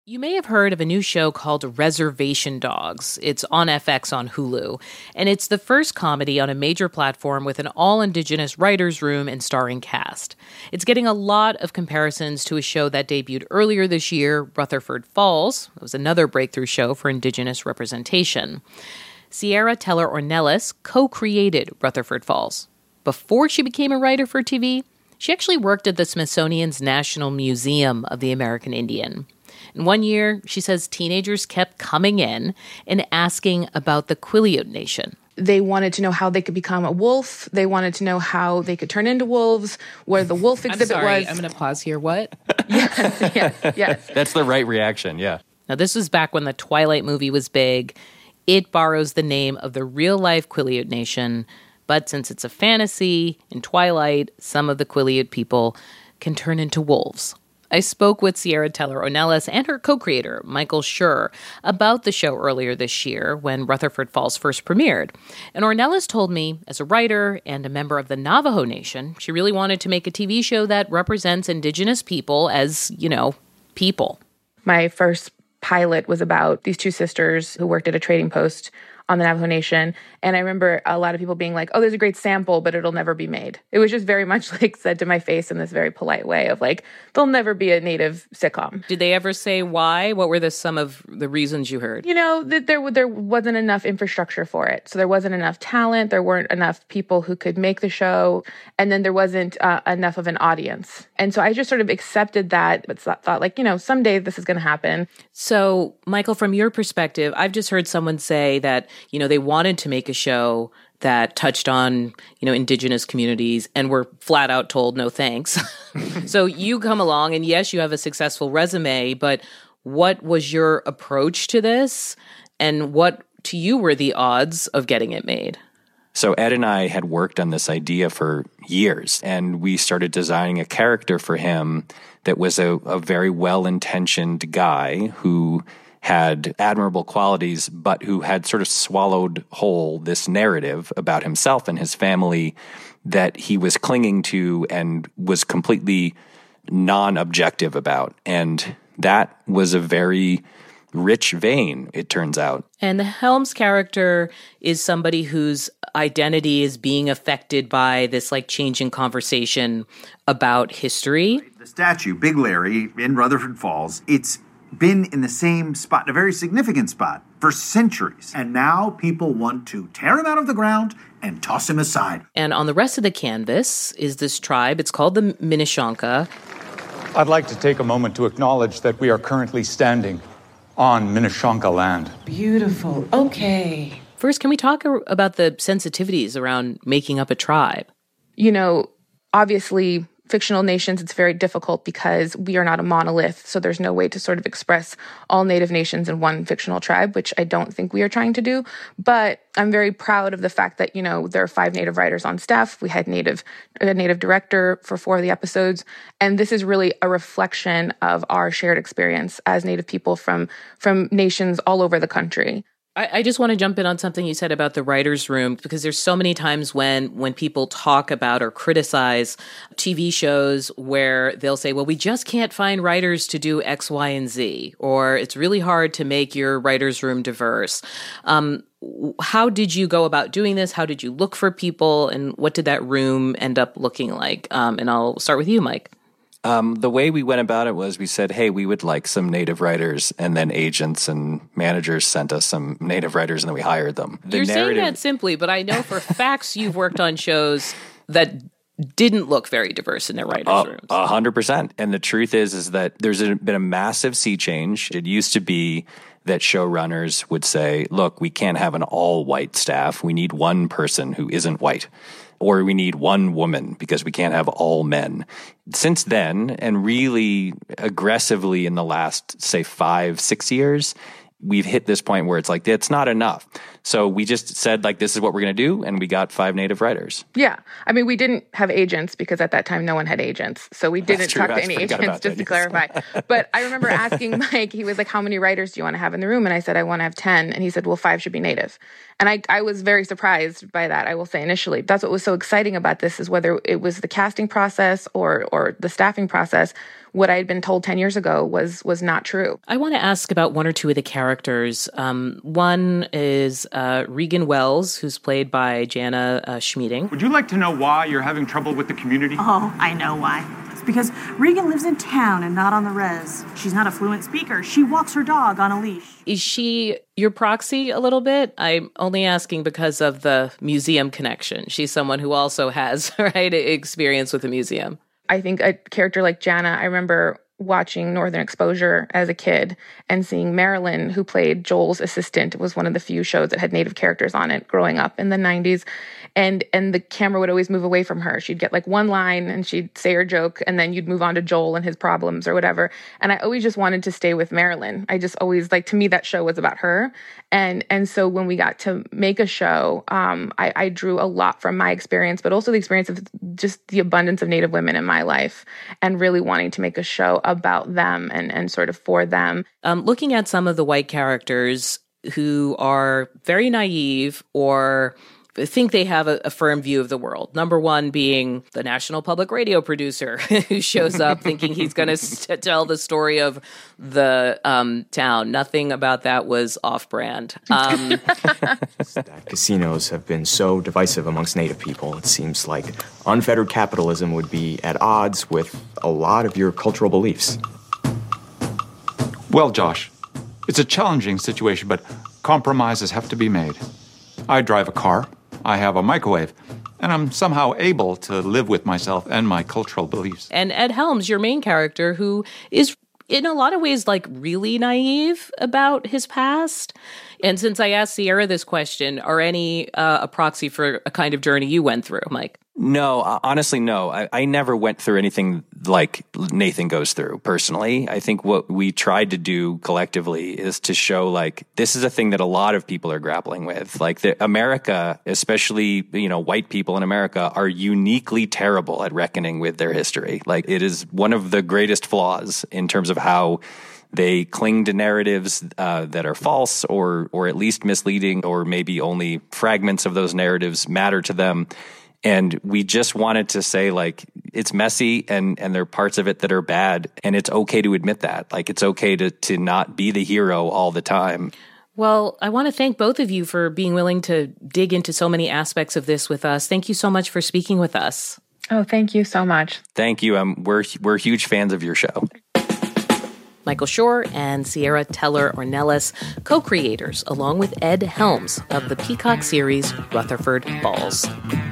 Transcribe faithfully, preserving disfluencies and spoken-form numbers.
You may have heard of a new show called Reservation Dogs. It's on F X on Hulu, and it's the first comedy on a major platform with an all-Indigenous writers' room and starring cast. It's getting a lot of comparisons to a show that debuted earlier this year, Rutherford Falls. It was another breakthrough show for Indigenous representation. Sierra Teller Ornelas co-created Rutherford Falls. Before she became a writer for T V, she actually worked at the Smithsonian's National Museum of the American Indian. And one year, she says teenagers kept coming in and asking about the Quileute Nation. They wanted to know how they could become a wolf. They wanted to know how they could turn into wolves, where the wolf exhibit I'm sorry, was. I'm going to pause here. What? yes, yes, yes. That's the right reaction, yeah. Now, this was back when the Twilight movie was big. It borrows the name of the real-life Quileute Nation, but since it's a fantasy, in Twilight, some of the Quileute people can turn into wolves. I spoke with Sierra Teller Ornelas and her co-creator, Michael Schur, about the show earlier this year when Rutherford Falls first premiered. And Ornelas told me, as a writer and a member of the Navajo Nation, she really wanted to make a T V show that represents Indigenous people as, you know, people. My first pilot was about these two sisters who worked at a trading post on the Navajo Nation. And I remember a lot of people being like, oh, there's a great sample, but it'll never be made. It was just very much like said to my face in this very polite way of like, there'll never be a Native sitcom. Did they ever say why? What were the some of the reasons you heard? You know, that there, there wasn't enough infrastructure for it. So there wasn't enough talent. There weren't enough people who could make the show. And then there wasn't uh, enough of an audience. And so I just sort of accepted that, but thought like, you know, someday this is going to happen. So, Michael, from your perspective, I've just heard someone say that, you know, they wanted to make a show that touched on, you know, Indigenous communities and were flat out told no thanks. So you come along and yes, you have a successful resume, but what was your approach to this? And what to you were the odds of getting it made? So Ed and I had worked on this idea for years, and we started designing a character for him that was a, a very well-intentioned guy who had admirable qualities, but who had sort of swallowed whole this narrative about himself and his family that he was clinging to and was completely non-objective about. And that was a very rich vein, it turns out. And the Helms character is somebody whose identity is being affected by this like changing conversation about history. The statue, Big Larry, in Rutherford Falls, it's been in the same spot, a very significant spot, for centuries. And now people want to tear him out of the ground and toss him aside. And on the rest of the canvas is this tribe. It's called the Minishonka. I'd like to take a moment to acknowledge that we are currently standing on Minishonka land. Beautiful. Okay. First, can we talk about the sensitivities around making up a tribe? You know, obviously, fictional nations, it's very difficult because we are not a monolith. So there's no way to sort of express all Native nations in one fictional tribe, which I don't think we are trying to do. But I'm very proud of the fact that, you know, there are five Native writers on staff. We had Native, a Native director for four of the episodes. And this is really a reflection of our shared experience as Native people from, from nations all over the country. I, I just want to jump in on something you said about the writer's room, because there's so many times when when people talk about or criticize T V shows where they'll say, well, we just can't find writers to do X, Y, and Z, or it's really hard to make your writer's room diverse. Um, how did you go about doing this? How did you look for people? And what did that room end up looking like? Um, and I'll start with you, Mike. Um, the way we went about it was we said, hey, we would like some Native writers, and then agents and managers sent us some Native writers, and then we hired them. The You're narrative... saying that simply, but I know for facts you've worked on shows that didn't look very diverse in their writers' uh, rooms. A hundred percent. And the truth is, is that there's a, been a massive sea change. It used to be that showrunners would say, look, we can't have an all-white staff. We need one person who isn't white. Or we need one woman because we can't have all men. Since then, and really aggressively in the last, say, five, six years, we've hit this point where it's like, it's not enough. So we just said, like, this is what we're going to do, and we got five Native writers. Yeah. I mean, we didn't have agents because at that time no one had agents. So we didn't talk to any agents, just that, to clarify. But I remember asking Mike, he was like, how many writers do you want to have in the room? And I said, I want to have ten. And he said, well, five should be Native. And I, I was very surprised by that, I will say, initially. That's what was so exciting about this, is whether it was the casting process or or the staffing process, what I had been told ten years ago was was not true. I want to ask about one or two of the characters. Um, one is uh, Regan Wells, who's played by Jana uh, Schmieding. Would you like to know why you're having trouble with the community? Oh, I know why. It's because Regan lives in town and not on the res. She's not a fluent speaker. She walks her dog on a leash. Is she your proxy a little bit? I'm only asking because of the museum connection. She's someone who also has, right, experience with the museum. I think a character like Jana, I remember watching Northern Exposure as a kid and seeing Marilyn, who played Joel's assistant, was one of the few shows that had Native characters on it growing up in the nineties. And and the camera would always move away from her. She'd get like one line and she'd say her joke, and then you'd move on to Joel and his problems or whatever. And I always just wanted to stay with Marilyn. I just always, like, to me, that show was about her. And and so when we got to make a show, um, I, I drew a lot from my experience, but also the experience of just the abundance of Native women in my life, and really wanting to make a show about them and, and sort of for them. Um, looking at some of the white characters who are very naive or think they have a, a firm view of the world. Number one being the National Public Radio producer who shows up thinking he's going to st- tell the story of the um, town. Nothing about that was off-brand. Um, Casinos have been so divisive amongst Native people. It seems like unfettered capitalism would be at odds with a lot of your cultural beliefs. Well, Josh, it's a challenging situation, but compromises have to be made. I drive a car. I have a microwave, and I'm somehow able to live with myself and my cultural beliefs. And Ed Helms, your main character, who is in a lot of ways like really naive about his past. And since I asked Sierra this question, are any uh, a proxy for a kind of journey you went through, Mike? No, honestly, no. I, I never went through anything like Nathan goes through personally. I think what we tried to do collectively is to show, like, this is a thing that a lot of people are grappling with. Like, the America, especially, you know, white people in America, are uniquely terrible at reckoning with their history. Like, it is one of the greatest flaws in terms of how they cling to narratives uh, that are false or or at least misleading, or maybe only fragments of those narratives matter to them. And we just wanted to say, like, it's messy and, and there are parts of it that are bad. And it's okay to admit that. Like, it's okay to, to not be the hero all the time. Well, I want to thank both of you for being willing to dig into so many aspects of this with us. Thank you so much for speaking with us. Oh, thank you so much. Thank you. Um, we're, we're huge fans of your show. Michael Shore and Sierra Teller Ornelas, co-creators, along with Ed Helms of the Peacock series Rutherford Falls.